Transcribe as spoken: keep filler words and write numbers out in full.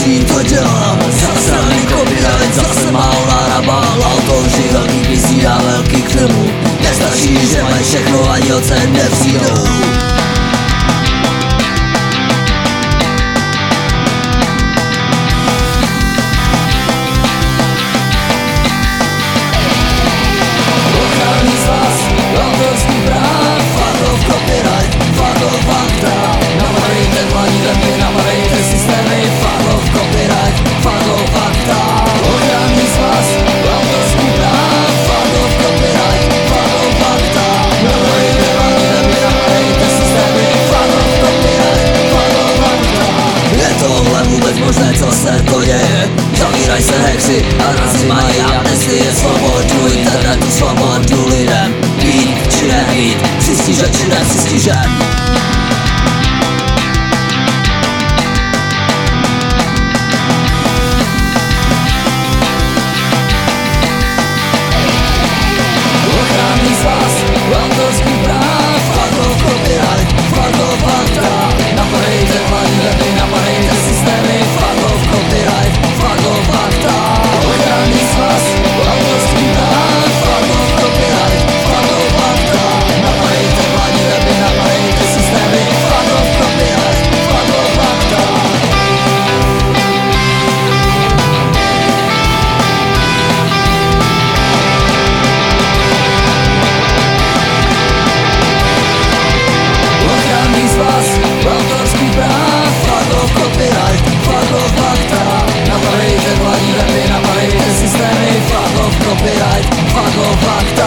Každý to dělá, zasraný copyright, zase málo narabal. Autoři velkých misí a velkých filmů, nestačí, že mají všechno, ani o cen nepřijdou. Možné, co se to děje, zavíraj se hexy a razy mají amnestie. Svobodu internetu, svobodu lidem, být či nebýt, přistižet či nepřistižet. Ochranný svaz, autorský práv, fuck off copyright, fuck off fakta. Napadejte hlavní weby, napadejte systémy, fuck off copyright, fuck off fakta. Ochranný svaz, autorský práv, fuck off copyright, fuck off fakta. Napadejte hlavní weby, napadejte systémy, fuck off copyright, fuck off fakta. Ochranný svaz, autorský práv, fuck off copyright, fuck off fakta. Napadejte hlavní weby, napadejte systémy, fuck off copyright, fuck off fakta.